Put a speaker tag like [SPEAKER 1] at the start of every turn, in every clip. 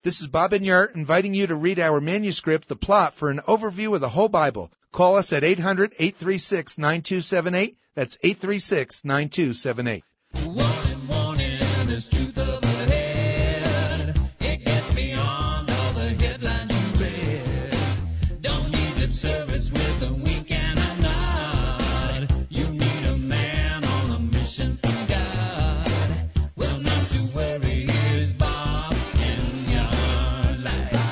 [SPEAKER 1] This is Bob Enyart inviting you to read our manuscript, The Plot, for an overview of the whole Bible. Call us at 800-836-9278. That's 836-9278.
[SPEAKER 2] Warning, there's truth up ahead. It gets beyond all the headlines you read. Don't need lip service with a wink and a nod. You need a man on a mission from God. Well, not to worry, here's Bob Enyart.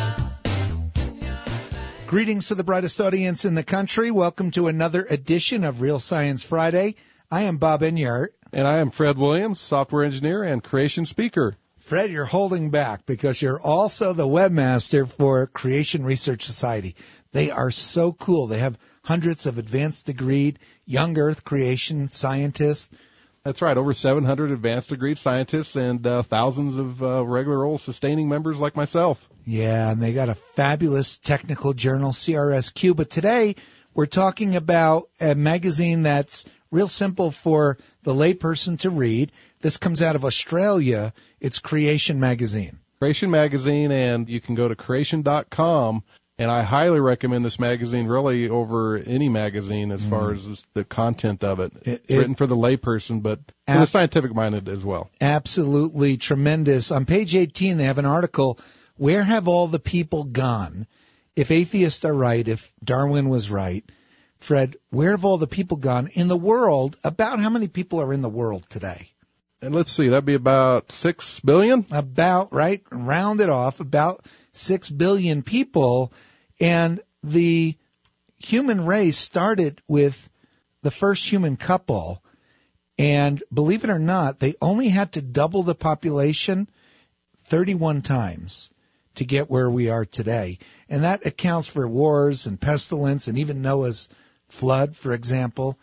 [SPEAKER 1] Greetings to the brightest audience in the country. Welcome to another edition of Real Science Friday. I am Bob Enyart.
[SPEAKER 3] And I am Fred Williams, software engineer and creation speaker.
[SPEAKER 1] Fred, you're holding back because you're also the webmaster for Creation Research Society. They are so cool. They have hundreds of advanced degreed young earth creation scientists.
[SPEAKER 3] That's right, over 700 advanced degreed scientists and thousands of regular old sustaining members like myself.
[SPEAKER 1] Yeah, and they got a fabulous technical journal, CRSQ. But today we're talking about a magazine that's real simple for the layperson to read. This comes out of Australia. It's Creation Magazine.
[SPEAKER 3] Creation Magazine, and you can go to creation.com. And I highly recommend this magazine really over any magazine as far as the content of it. It's written for the layperson, but for the scientific-minded as well.
[SPEAKER 1] Absolutely tremendous. On page 18, they have an article, Where Have All the People Gone? If atheists are right, if Darwin was right, Fred, where have all the people gone in the world? About how many people are in the world today?
[SPEAKER 3] And let's see, that'd be about 6 billion?
[SPEAKER 1] About, right, round it off, about 6 billion people. And the human race started with the first human couple. And believe it or not, they only had to double the population 31 times to get where we are today. And that accounts for wars and pestilence and even Noah's flood, for example.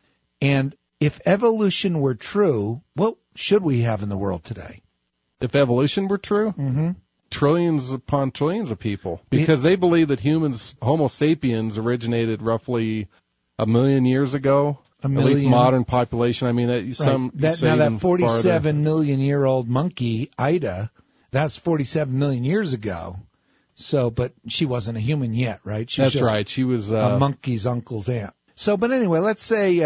[SPEAKER 1] And if evolution were true, what should we have in the world today?
[SPEAKER 3] If evolution were true? Mm-hmm. Trillions upon trillions of people. Because they believe that humans, Homo sapiens, originated roughly 1 million years ago. At least modern population. I mean, some
[SPEAKER 1] right.
[SPEAKER 3] say
[SPEAKER 1] now that 47
[SPEAKER 3] farther.
[SPEAKER 1] million-year-old monkey, Ida, that's 47 million years ago. So, but she wasn't a human yet, right?
[SPEAKER 3] That's right. She was
[SPEAKER 1] a monkey's uncle's aunt. So, but anyway, let's say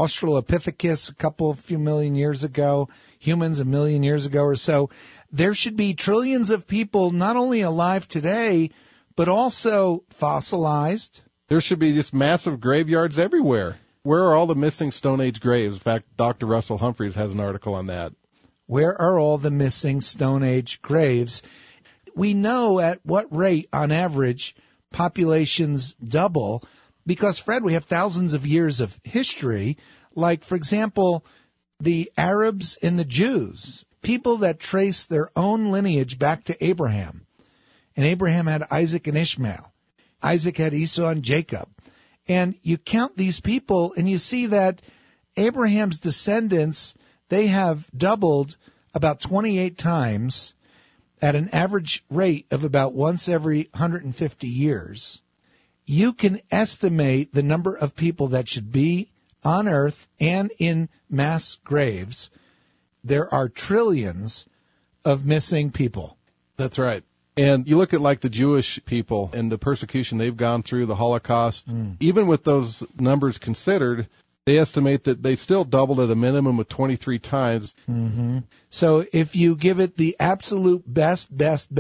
[SPEAKER 1] Australopithecus a few million years ago, humans 1 million years ago or so. There should be trillions of people not only alive today, but also fossilized.
[SPEAKER 3] There should be just massive graveyards everywhere. Where are all the missing Stone Age graves? In fact, Dr. Russell Humphreys has an article on that.
[SPEAKER 1] Where are all the missing Stone Age graves? We know at what rate, on average, populations double because, Fred, we have thousands of years of history. Like, for example, the Arabs and the Jews, people that trace their own lineage back to Abraham. And Abraham had Isaac and Ishmael. Isaac had Esau and Jacob. And you count these people, and you see that Abraham's descendants, they have doubled about 28 times at an average rate of about once every 150 years. You can estimate the number of people that should be on Earth and in mass graves. There are trillions of missing people.
[SPEAKER 3] That's right. And you look at like the Jewish people and the persecution they've gone through, the Holocaust, even with those numbers considered, they estimate that they still doubled at a minimum of 23 times.
[SPEAKER 1] Mm-hmm. So if you give it the absolute best,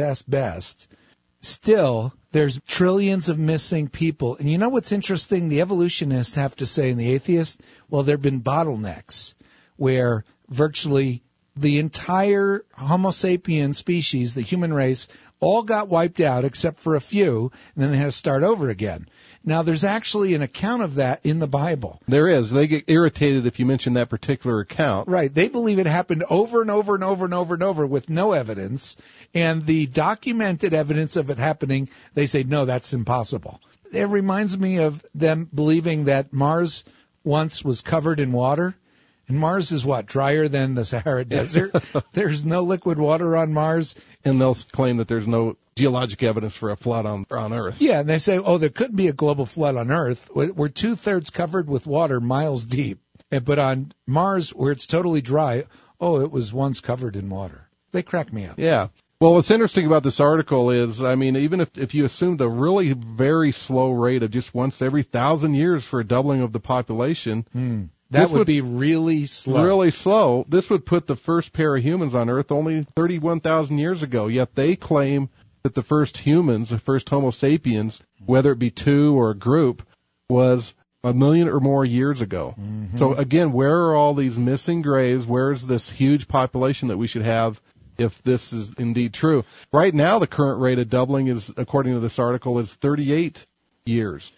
[SPEAKER 1] still there's trillions of missing people. And you know what's interesting? The evolutionists have to say, and the atheists, well, there have been bottlenecks where virtually the entire Homo sapien species, the human race, all got wiped out except for a few, and then they had to start over again. Now, there's actually an account of that in the Bible.
[SPEAKER 3] There is. They get irritated if you mention that particular account.
[SPEAKER 1] Right. They believe it happened over and over and over and over and over with no evidence, and the documented evidence of it happening, they say, no, that's impossible. It reminds me of them believing that Mars once was covered in water. And Mars is what? Drier than the Sahara Desert? There's no liquid water on Mars.
[SPEAKER 3] And they'll claim that there's no geologic evidence for a flood on Earth.
[SPEAKER 1] Yeah, and they say, oh, there couldn't be a global flood on Earth. We're 2/3 covered with water miles deep. But on Mars, where it's totally dry, oh, it was once covered in water. They crack me up.
[SPEAKER 3] Yeah. Well, what's interesting about this article is, I mean, even if you assumed a really very slow rate of just once every 1,000 years for a doubling of the population,
[SPEAKER 1] that would be really slow.
[SPEAKER 3] Really slow. This would put the first pair of humans on Earth only 31,000 years ago, yet they claim that the first humans, the first Homo sapiens, whether it be two or a group, was 1 million or more years ago. So again, where are all these missing graves? Where is this huge population that we should have if this is indeed true? Right now, the current rate of doubling is, according to this article, is 38 years.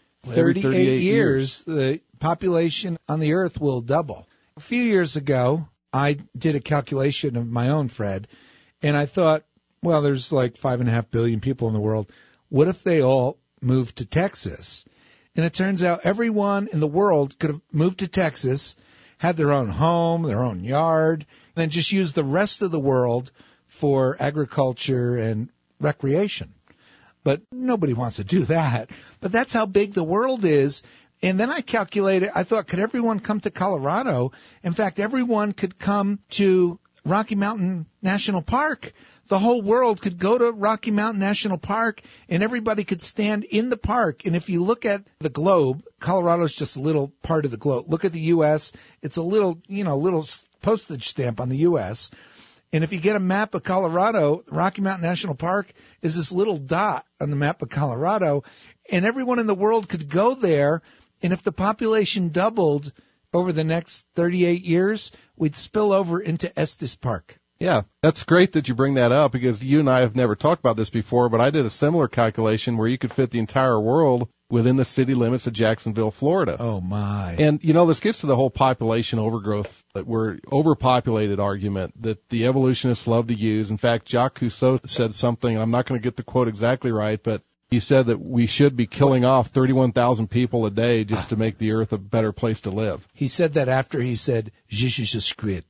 [SPEAKER 1] 38 years, the population on the Earth will double. A few years ago, I did a calculation of my own, Fred, and I thought, well, there's like 5.5 billion people in the world. What if they all moved to Texas? And it turns out everyone in the world could have moved to Texas, had their own home, their own yard, and then just used the rest of the world for agriculture and recreation. But nobody wants to do that. But that's how big the world is. And then I calculated, I thought, could everyone come to Colorado? In fact, everyone could come to Rocky Mountain National Park. The whole world could go to Rocky Mountain National Park, and everybody could stand in the park. And if you look at the globe, Colorado's just a little part of the globe. Look at the U.S. It's a little, little postage stamp on the U.S., and if you get a map of Colorado, Rocky Mountain National Park is this little dot on the map of Colorado, and everyone in the world could go there, and if the population doubled over the next 38 years, we'd spill over into Estes Park.
[SPEAKER 3] Yeah, that's great that you bring that up, because you and I have never talked about this before, but I did a similar calculation where you could fit the entire world within the city limits of Jacksonville, Florida.
[SPEAKER 1] Oh, my.
[SPEAKER 3] And, this gets to the whole population overgrowth, that we're overpopulated argument that the evolutionists love to use. In fact, Jacques Cousteau said something, and I'm not going to get the quote exactly right, but he said that we should be killing off 31,000 people a day just to make the earth a better place to live.
[SPEAKER 1] He said that after he said, "Jesus Christ."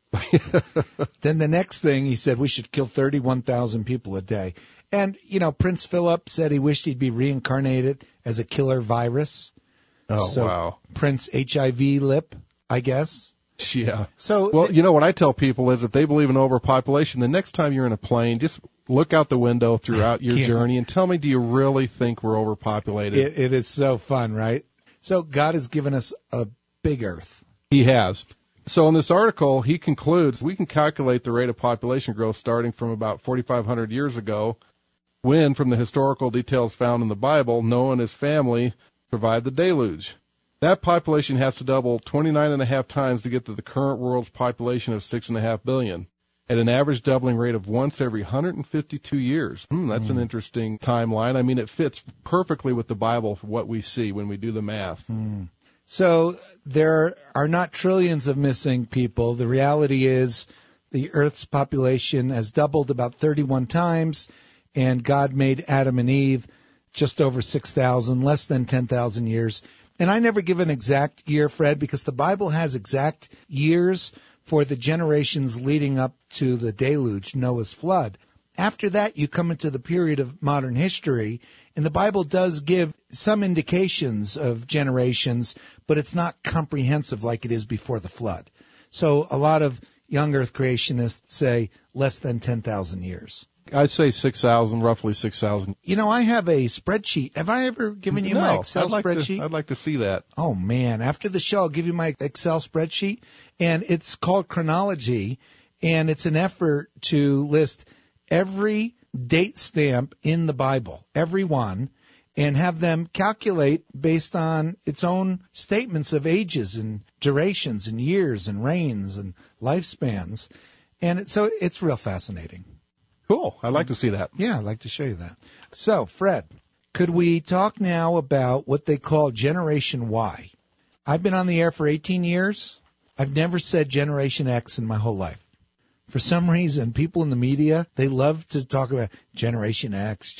[SPEAKER 1] Then the next thing he said, we should kill 31,000 people a day. And, Prince Philip said he wished he'd be reincarnated as a killer virus.
[SPEAKER 3] Oh, wow.
[SPEAKER 1] Prince HIV lip, I guess.
[SPEAKER 3] Yeah.
[SPEAKER 1] So,
[SPEAKER 3] well, what I tell people is if they believe in overpopulation, the next time you're in a plane, just look out the window throughout your journey and tell me, do you really think we're overpopulated?
[SPEAKER 1] It is so fun, right? So God has given us a big earth.
[SPEAKER 3] He has. So in this article, he concludes we can calculate the rate of population growth starting from about 4,500 years ago, when, from the historical details found in the Bible, Noah and his family survived the deluge. That population has to double 29.5 times to get to the current world's population of 6.5 billion, at an average doubling rate of once every 152 years. That's an interesting timeline. I mean, it fits perfectly with the Bible for what we see when we do the math.
[SPEAKER 1] So there are not trillions of missing people. The reality is the Earth's population has doubled about 31 times, and God made Adam and Eve just over 6,000, less than 10,000 years. And I never give an exact year, Fred, because the Bible has exact years for the generations leading up to the deluge, Noah's flood. After that, you come into the period of modern history, and the Bible does give some indications of generations, but it's not comprehensive like it is before the flood. So a lot of young Earth creationists say less than 10,000 years.
[SPEAKER 3] I'd say 6,000, roughly 6,000.
[SPEAKER 1] I have a spreadsheet. Have I ever given you my Excel spreadsheet?
[SPEAKER 3] I'd like to see that.
[SPEAKER 1] Oh, man. After the show, I'll give you my Excel spreadsheet, and it's called Chronology, and it's an effort to list every date stamp in the Bible, every one, and have them calculate based on its own statements of ages and durations and years and reigns and lifespans. And so it's real fascinating.
[SPEAKER 3] Cool. I'd like to see that.
[SPEAKER 1] Yeah, I'd like to show you that. So, Fred, could we talk now about what they call Generation Y? I've been on the air for 18 years. I've never said Generation X in my whole life. For some reason, people in the media, they love to talk about Generation X,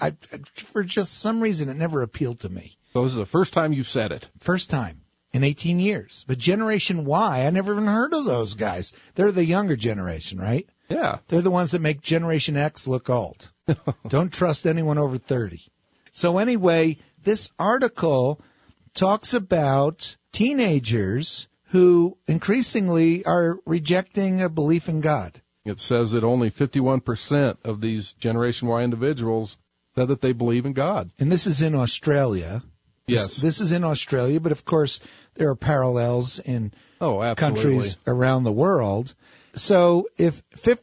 [SPEAKER 1] for just some reason, it never appealed to me.
[SPEAKER 3] So this is the first time you've said it?
[SPEAKER 1] First time in 18 years. But Generation Y, I never even heard of those guys. They're the younger generation, right?
[SPEAKER 3] Yeah.
[SPEAKER 1] They're the ones that make Generation X look old. Don't trust anyone over 30. So anyway, this article talks about teenagers who increasingly are rejecting a belief in God.
[SPEAKER 3] It says that only 51% of these Generation Y individuals said that they believe in God.
[SPEAKER 1] And this is in Australia.
[SPEAKER 3] Yes.
[SPEAKER 1] This is in Australia, but of course there are parallels in countries around the world. So if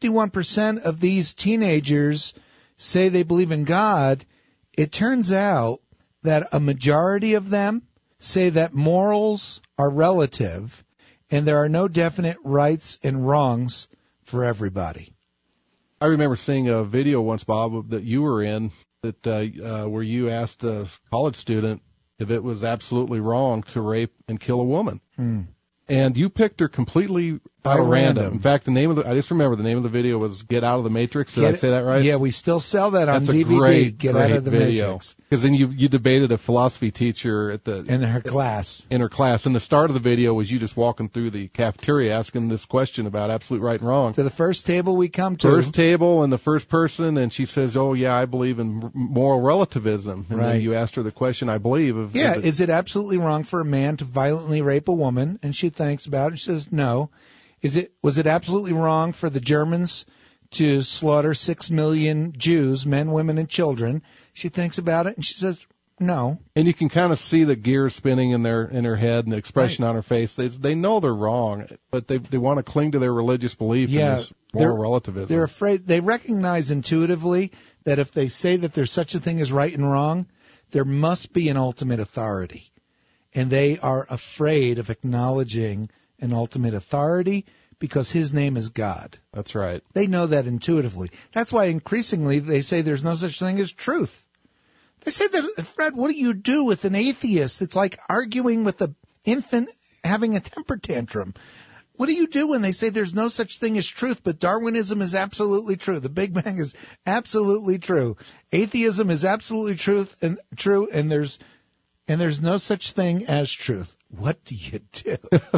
[SPEAKER 1] 51% of these teenagers say they believe in God, it turns out that a majority of them say that morals are relative and there are no definite rights and wrongs for everybody.
[SPEAKER 3] I remember seeing a video once, Bob, that you were in, that where you asked a college student if it was absolutely wrong to rape and kill a woman. And you picked her completely out of random. In fact, I just remember the name of the video was Get Out of the Matrix. Did I say that right?
[SPEAKER 1] Yeah, we still sell that on DVD.
[SPEAKER 3] Great Out of the Matrix. Because then you debated a philosophy teacher
[SPEAKER 1] in her class.
[SPEAKER 3] In her class. And the start of the video was you just walking through the cafeteria asking this question about absolute right and wrong.
[SPEAKER 1] To the first table we come to.
[SPEAKER 3] First table and the first person, and she says, oh, yeah, I believe in moral relativism. And then you asked her the question, I believe.
[SPEAKER 1] Is it absolutely wrong for a man to violently rape a woman? And she thinks about it. She says, no. Was it absolutely wrong for the Germans to slaughter 6 million Jews, men, women, and children? She thinks about it, and she says, no.
[SPEAKER 3] And you can kind of see the gears spinning in her head and the expression on her face. They know they're wrong, but they want to cling to their religious belief in this moral relativism.
[SPEAKER 1] They're afraid. They recognize intuitively that if they say that there's such a thing as right and wrong, there must be an ultimate authority. And they are afraid of acknowledging an ultimate authority because his name is God.
[SPEAKER 3] That's right.
[SPEAKER 1] They know that intuitively. That's why increasingly they say there's no such thing as truth. They say that, Fred, what do you do with an atheist? It's like arguing with an infant having a temper tantrum. What do you do when they say there's no such thing as truth, but Darwinism is absolutely true? The Big Bang is absolutely true. Atheism is absolutely true, and there's no such thing as truth. What do you do?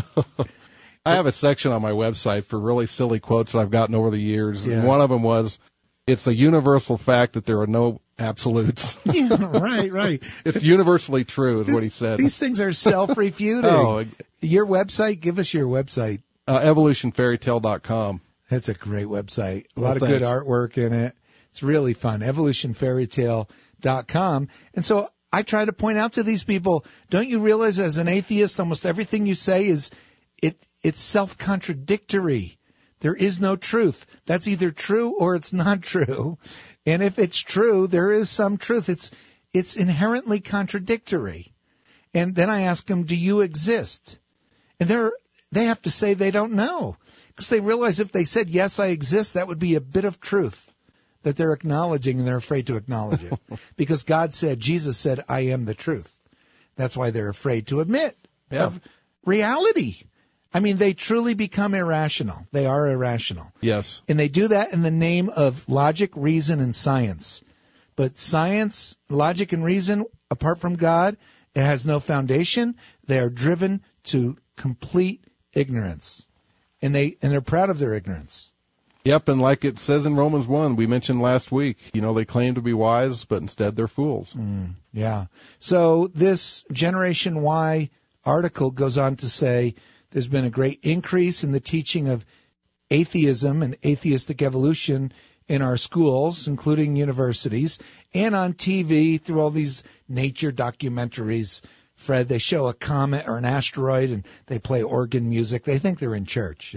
[SPEAKER 3] I have a section on my website for really silly quotes that I've gotten over the years. Yeah. And one of them was, it's a universal fact that there are no absolutes.
[SPEAKER 1] Yeah, right.
[SPEAKER 3] It's universally true is what he said.
[SPEAKER 1] These things are self-refuting. Your website? Give us your website.
[SPEAKER 3] EvolutionFairyTale.com.
[SPEAKER 1] That's a great website. A lot of good artwork in it. It's really fun. EvolutionFairyTale.com. And so I try to point out to these people, don't you realize as an atheist, almost everything you say it's self-contradictory. There is no truth. That's either true or it's not true. And if it's true, there is some truth. It's inherently contradictory. And then I ask them, do you exist? And they have to say they don't know. Because they realize if they said, yes, I exist, that would be a bit of truth that they're acknowledging, and they're afraid to acknowledge it. Because Jesus said, I am the truth. That's why they're afraid to admit of reality. I mean, they truly become irrational. They are irrational.
[SPEAKER 3] Yes.
[SPEAKER 1] And they do that in the name of logic, reason, and science. But science, logic, and reason, apart from God, it has no foundation. They are driven to complete ignorance. And they're proud of their ignorance.
[SPEAKER 3] Yep, and like it says in Romans 1, we mentioned last week, they claim to be wise, but instead they're fools.
[SPEAKER 1] Yeah. So this Generation Y article goes on to say there's been a great increase in the teaching of atheism and atheistic evolution in our schools, including universities, and on TV through all these nature documentaries. Fred, they show a comet or an asteroid, and they play organ music. They think they're in church,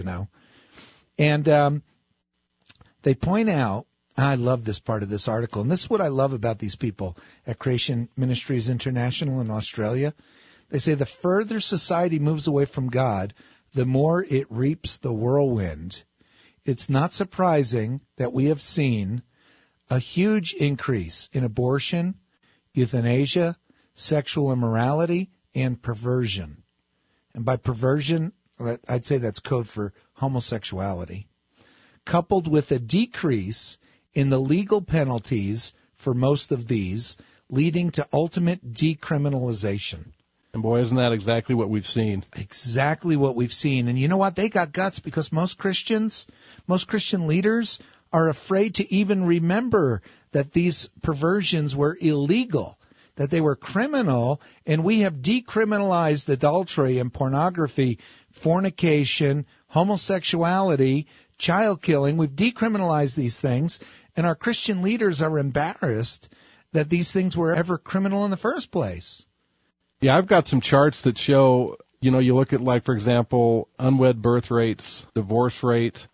[SPEAKER 1] And they point out, I love this part of this article, and this is what I love about these people at Creation Ministries International in Australia. They say the further society moves away from God, the more it reaps the whirlwind. It's not surprising that we have seen a huge increase in abortion, euthanasia, sexual immorality, and perversion. And by perversion, I'd say that's code for homosexuality, coupled with a decrease in the legal penalties for most of these, leading to ultimate decriminalization.
[SPEAKER 3] And boy, isn't that exactly what we've seen?
[SPEAKER 1] Exactly what we've seen. And you know what? They got guts because most Christian leaders are afraid to even remember that these perversions were illegal, that they were criminal, and we have decriminalized adultery and pornography, fornication, homosexuality child killing. We've decriminalized these things, and our Christian leaders are embarrassed that these things were ever criminal in the first place.
[SPEAKER 3] Yeah, I've got some charts that show, you know, you look at, like, for example, unwed birth rates, divorce rate,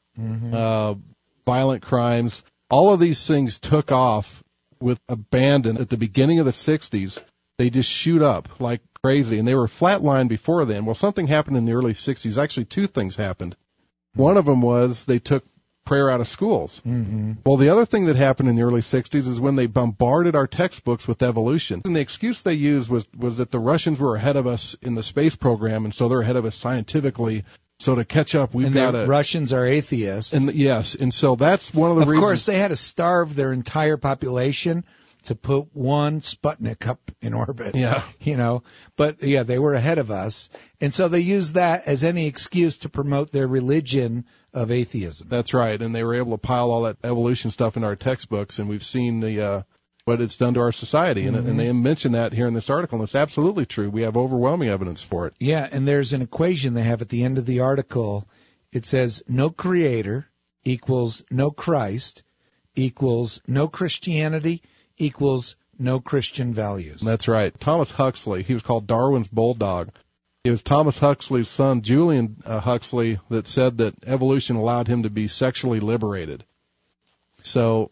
[SPEAKER 3] violent crimes. All of these things took off with abandon at the beginning of the 60s. They just shoot up like crazy, and they were flatlined before then. Well, something happened in the early 60s. Actually, two things happened. One of them was they took prayer out of schools. Well, the other thing that happened in the early 60s is when they bombarded our textbooks with evolution. And the excuse they used was that the Russians were ahead of us in the space program, and so they're ahead of us scientifically. So to catch up, we've got to...
[SPEAKER 1] Russians are atheists.
[SPEAKER 3] And yes, and so that's one of the reasons...
[SPEAKER 1] Of course, they had to starve their entire population to put one Sputnik up in orbit.
[SPEAKER 3] Yeah.
[SPEAKER 1] You know, but yeah, they were ahead of us. And so they used that as any excuse to promote their religion of atheism.
[SPEAKER 3] That's right. And they were able to pile all that evolution stuff in our textbooks, and we've seen the what it's done to our society. And they mention that here in this article, and it's absolutely true. We have overwhelming evidence for it.
[SPEAKER 1] Yeah, and there's an equation they have at the end of the article. It says no creator equals no Christ equals no Christianity equals no Christian values.
[SPEAKER 3] That's right. Thomas Huxley, he was called Darwin's bulldog. It was Thomas Huxley's son, Julian Huxley, that said that evolution allowed him to be sexually liberated. So,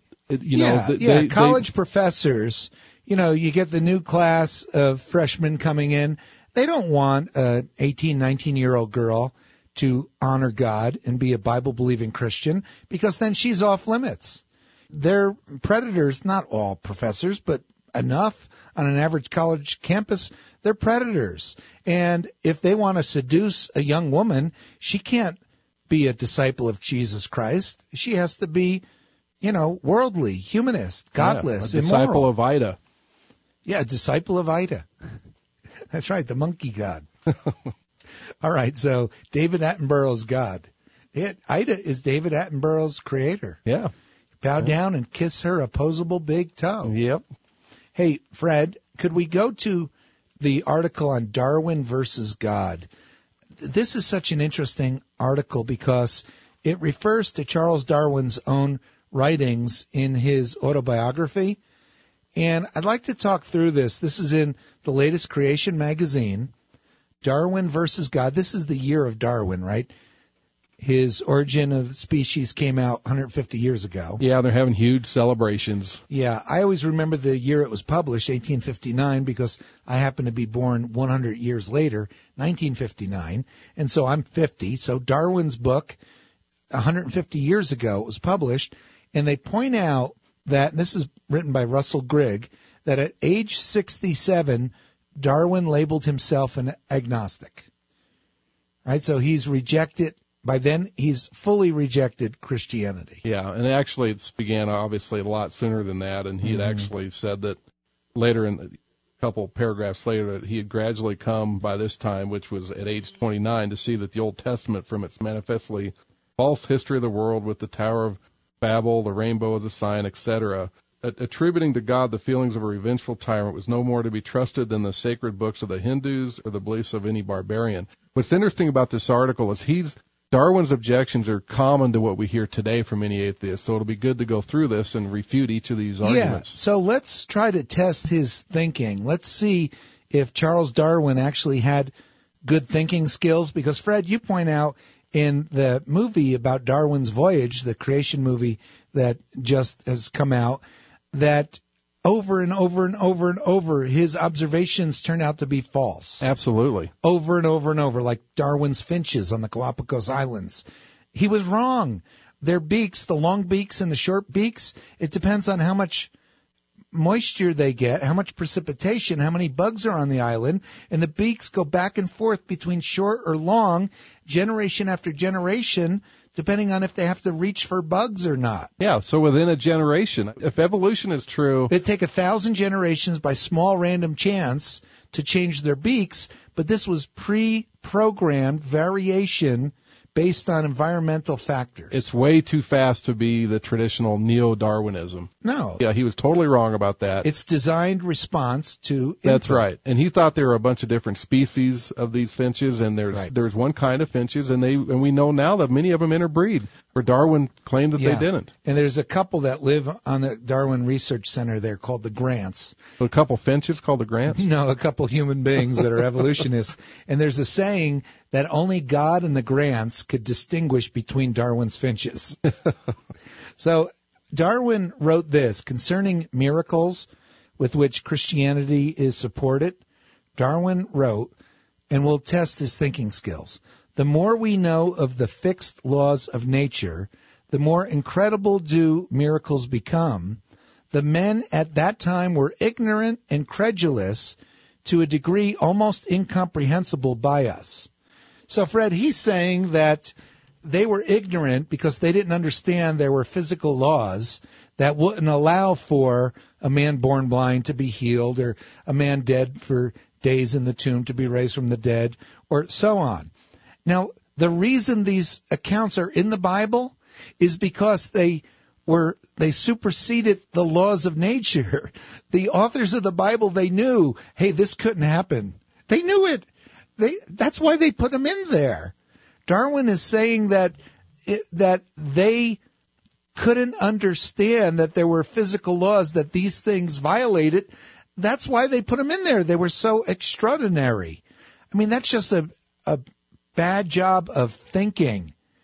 [SPEAKER 1] college professors, you know, you get the new class of freshmen coming in. They don't want an 18, 19-year-old girl to honor God and be a Bible-believing Christian, because then she's off limits. They're predators, not all professors, but enough on an average college campus. They're predators. And if they want to seduce a young woman, she can't be a disciple of Jesus Christ. She has to be, you know, worldly, humanist, godless,
[SPEAKER 3] a disciple
[SPEAKER 1] immoral.
[SPEAKER 3] of Ida.
[SPEAKER 1] Yeah, a disciple of Ida. That's right, the monkey god. All right, so David Attenborough's God. Ida is David Attenborough's creator.
[SPEAKER 3] Yeah.
[SPEAKER 1] Bow down and kiss her opposable big toe.
[SPEAKER 3] Yep.
[SPEAKER 1] Hey, Fred, could we go to the article on Darwin versus God? This is such an interesting article because it refers to Charles Darwin's own writings in his autobiography. And I'd like to talk through this. This is in the latest Creation magazine, Darwin versus God. This is the year of Darwin, right? His Origin of the Species came out 150 years ago.
[SPEAKER 3] Yeah, they're having huge celebrations.
[SPEAKER 1] Yeah, I always remember the year it was published, 1859, because I happen to be born 100 years later, 1959, and so I'm 50. So Darwin's book, 150 years ago, it was published, and they point out that, and this is written by Russell Grigg, that at age 67, Darwin labeled himself an agnostic. Right, so he's rejected. By then, he's fully rejected Christianity.
[SPEAKER 3] Yeah, and actually it began obviously a lot sooner than that, and he had actually said that later, in a couple paragraphs later, that he had gradually come by this time, which was at age 29, to see that the Old Testament, from its manifestly false history of the world with the Tower of Babel, the rainbow as a sign, etc., attributing to God the feelings of a revengeful tyrant was no more to be trusted than the sacred books of the Hindus or the beliefs of any barbarian. What's interesting about this article is Darwin's objections are common to what we hear today from many atheists, so it'll be good to go through this and refute each of these arguments.
[SPEAKER 1] Yeah, so let's try to test his thinking. Let's see if Charles Darwin actually had good thinking skills, because, Fred, you point out in the movie about Darwin's Voyage, the creation movie that just has come out, that over and over and over and over, his observations turn out to be false.
[SPEAKER 3] Absolutely.
[SPEAKER 1] Over and over and over, like Darwin's finches on the Galapagos Islands. He was wrong. Their beaks, the long beaks and the short beaks, it depends on how much moisture they get, how much precipitation, how many bugs are on the island, and the beaks go back and forth between short or long, generation after generation, depending on if they have to reach for bugs or not.
[SPEAKER 3] Yeah, so within a generation, if evolution is true...
[SPEAKER 1] It'd take 1,000 generations by small random chance to change their beaks, but this was pre-programmed variation based on environmental factors.
[SPEAKER 3] It's way too fast to be the traditional neo-Darwinism.
[SPEAKER 1] No.
[SPEAKER 3] Yeah, he was totally wrong about that.
[SPEAKER 1] It's designed response to input.
[SPEAKER 3] That's right. And he thought there were a bunch of different species of these finches, and there's one kind of finches, and we know now that many of them interbreed. where Darwin claimed that they didn't.
[SPEAKER 1] And there's a couple that live on the Darwin Research Center there called the Grants.
[SPEAKER 3] So a couple finches called the Grants?
[SPEAKER 1] No, a couple human beings that are evolutionists. And there's a saying that only God and the Grants could distinguish between Darwin's finches. So Darwin wrote this concerning miracles with which Christianity is supported. Darwin wrote, and we'll test his thinking skills. The more we know of the fixed laws of nature, the more incredible do miracles become. The men at that time were ignorant and credulous to a degree almost incomprehensible by us. So, Fred, he's saying that they were ignorant because they didn't understand there were physical laws that wouldn't allow for a man born blind to be healed or a man dead for days in the tomb to be raised from the dead or so on. Now, the reason these accounts are in the Bible is because they superseded the laws of nature. The authors of the Bible, they knew, hey, this couldn't happen. They knew it. That's why they put them in there. Darwin is saying that they couldn't understand that there were physical laws that these things violated. That's why they put them in there. They were so extraordinary. I mean, that's just a bad job of thinking.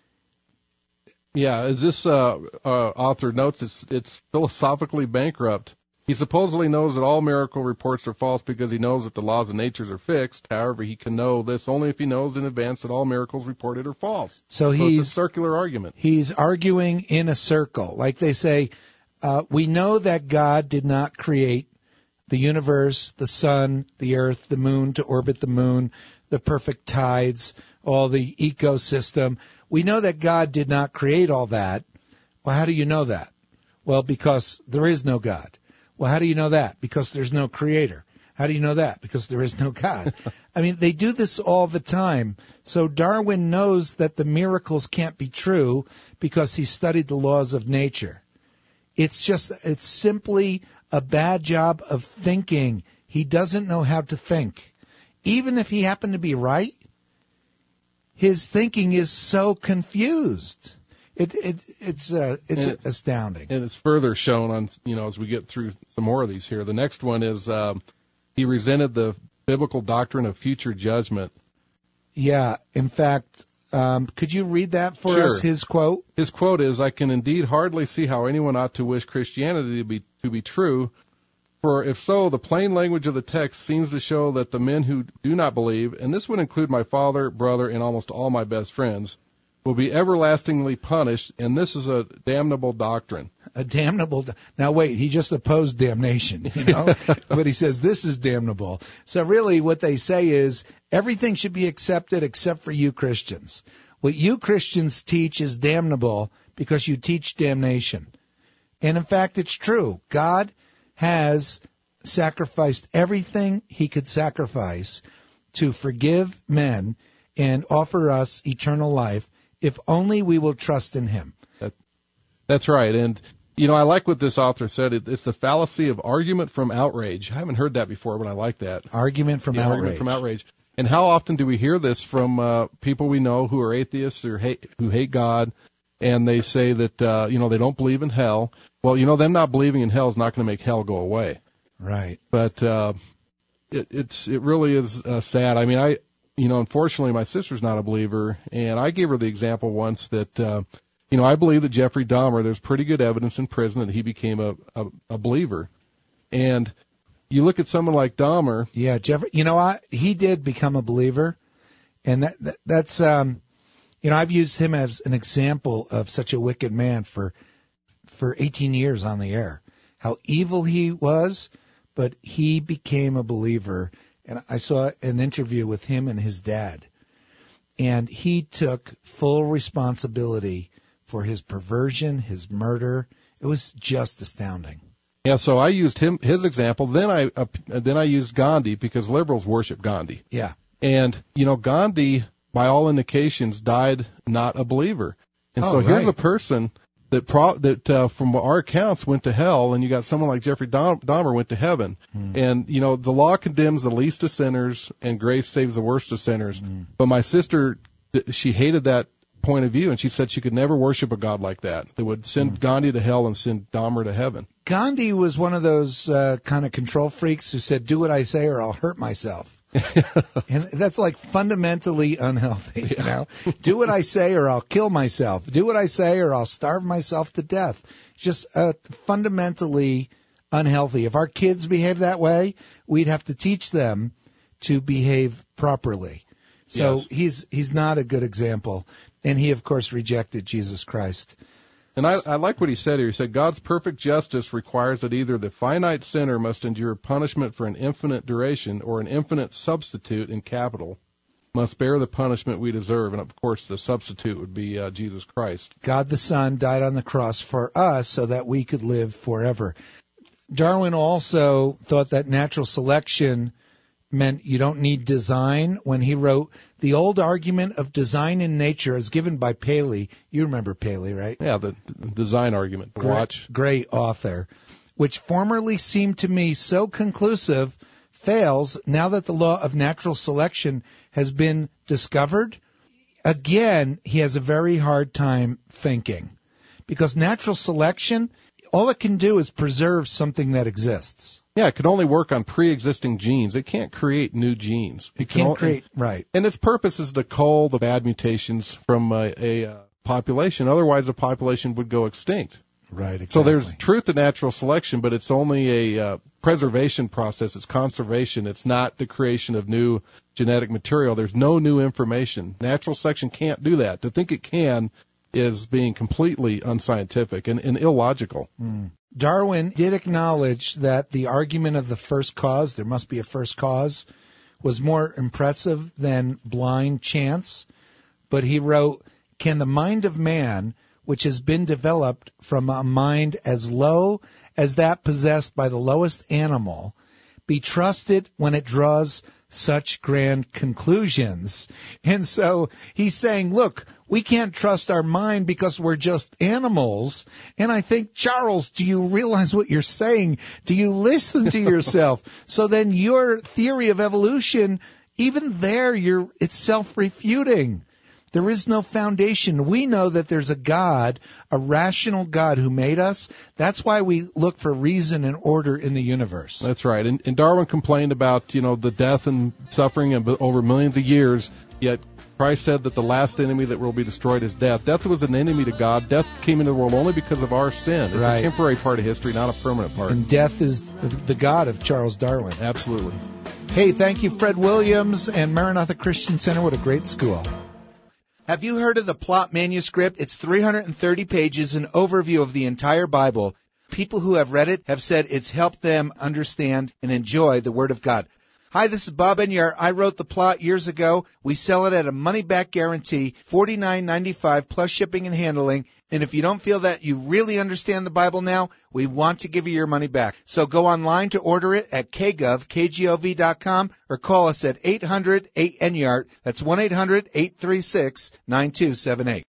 [SPEAKER 3] Yeah, as this author notes, it's philosophically bankrupt. He supposedly knows that all miracle reports are false because he knows that the laws of nature are fixed. However, he can know this only if he knows in advance that all miracles reported are false. So it's a circular argument.
[SPEAKER 1] He's arguing in a circle. Like they say, we know that God did not create the universe, the sun, the earth, the moon to orbit the moon, the perfect tides, all the ecosystem. We know that God did not create all that. Well, how do you know that? Well, because there is no God. Well, how do you know that? Because there's no creator. How do you know that? Because there is no God. I mean, they do this all the time. So Darwin knows that the miracles can't be true because he studied the laws of nature. It's simply a bad job of thinking. He doesn't know how to think. Even if he happened to be right, his thinking is so confused. It's astounding.
[SPEAKER 3] And it's further shown on, as we get through some more of these here. The next one is he resented the biblical doctrine of future judgment.
[SPEAKER 1] Yeah. In fact, could you read that for us, his quote?
[SPEAKER 3] His quote is, I can indeed hardly see how anyone ought to wish Christianity to be true. For if so, the plain language of the text seems to show that the men who do not believe, and this would include my father, brother, and almost all my best friends, will be everlastingly punished, and this is a damnable doctrine.
[SPEAKER 1] Now wait, he just opposed damnation, but he says this is damnable. So really what they say is everything should be accepted except for you Christians. What you Christians teach is damnable because you teach damnation. And in fact, it's true. God has sacrificed everything he could sacrifice to forgive men and offer us eternal life if only we will trust in him.
[SPEAKER 3] That's right. And, I like what this author said. It's the fallacy of argument from outrage. I haven't heard that before, but I like that.
[SPEAKER 1] Argument from outrage.
[SPEAKER 3] Argument from outrage. And how often do we hear this from people we know who are atheists or who hate God, and they say that, they don't believe in hell. Well, them not believing in hell is not going to make hell go away.
[SPEAKER 1] Right.
[SPEAKER 3] But it really is sad. I mean, unfortunately, my sister's not a believer, and I gave her the example once that, I believe that Jeffrey Dahmer, there's pretty good evidence in prison that he became a believer. And you look at someone like Dahmer.
[SPEAKER 1] Yeah, Jeffrey, he did become a believer, and that's, I've used him as an example of such a wicked man for 18 years on the air, how evil he was, but he became a believer. And I saw an interview with him and his dad, and he took full responsibility for his perversion, his murder. It was just astounding.
[SPEAKER 3] Yeah, so I used his example. Then I used Gandhi because liberals worship Gandhi.
[SPEAKER 1] Yeah.
[SPEAKER 3] And, Gandhi, by all indications, died not a believer. And here's a person that from our accounts went to hell, and you got someone like Jeffrey Dahmer went to heaven. And, the law condemns the least of sinners, and grace saves the worst of sinners. But my sister, she hated that point of view, and she said she could never worship a God like that. They would send Gandhi to hell and send Dahmer to heaven.
[SPEAKER 1] Gandhi was one of those kind of control freaks who said, do what I say or I'll hurt myself. And that's like fundamentally unhealthy, you know. Do what I say or I'll kill myself. Do what I say or I'll starve myself to death. Just fundamentally unhealthy. If our kids behave that way, we'd have to teach them to behave properly. So
[SPEAKER 3] yes.
[SPEAKER 1] he's not a good example. And he, of course, rejected Jesus Christ.
[SPEAKER 3] And I like what he said here. He said, God's perfect justice requires that either the finite sinner must endure punishment for an infinite duration or an infinite substitute in capital must bear the punishment we deserve. And, of course, the substitute would be Jesus Christ.
[SPEAKER 1] God the Son died on the cross for us so that we could live forever. Darwin also thought that natural selection meant you don't need design. When he wrote, the old argument of design in nature as given by Paley. You remember Paley, right?
[SPEAKER 3] Yeah, the design argument. Watch.
[SPEAKER 1] Great author. Which formerly seemed to me so conclusive, fails now that the law of natural selection has been discovered. Again, he has a very hard time thinking. Because natural selection, all it can do is preserve something that exists.
[SPEAKER 3] Yeah, it can only work on pre-existing genes. It can't create new genes.
[SPEAKER 1] It can't create, right.
[SPEAKER 3] And its purpose is to cull the bad mutations from a population. Otherwise, the population would go extinct.
[SPEAKER 1] Right, exactly.
[SPEAKER 3] So there's truth to natural selection, but it's only a preservation process. It's conservation. It's not the creation of new genetic material. There's no new information. Natural selection can't do that. To think it can is being completely unscientific and illogical.
[SPEAKER 1] Darwin did acknowledge that the argument of the first cause, there must be a first cause, was more impressive than blind chance. But he wrote, can the mind of man, which has been developed from a mind as low as that possessed by the lowest animal, be trusted when it draws such grand conclusions? And so he's saying, look, we can't trust our mind because we're just animals. And I think, Charles, do you realize what you're saying? Do you listen to yourself? So then your theory of evolution, even there, it's self-refuting. There is no foundation. We know that there's a God, a rational God who made us. That's why we look for reason and order in the universe.
[SPEAKER 3] That's right. And Darwin complained about, the death and suffering over millions of years, yet Christ said that the last enemy that will be destroyed is death. Death was an enemy to God. Death came into the world only because of our sin. It's a temporary part of history, not a permanent part.
[SPEAKER 1] And death is the God of Charles Darwin.
[SPEAKER 3] Absolutely.
[SPEAKER 1] Hey, thank you, Fred Williams and Maranatha Christian Center. What a great school. Have you heard of the Plot Manuscript? It's 330 pages, an overview of the entire Bible. People who have read it have said it's helped them understand and enjoy the Word of God. Hi, this is Bob Enyart. I wrote the plot years ago. We sell it at a money-back guarantee, $49.95 plus shipping and handling. And if you don't feel that you really understand the Bible now, we want to give you your money back. So go online to order it at kgov.com, or call us at 800-8-ENYART. That's 1-800-836-9278.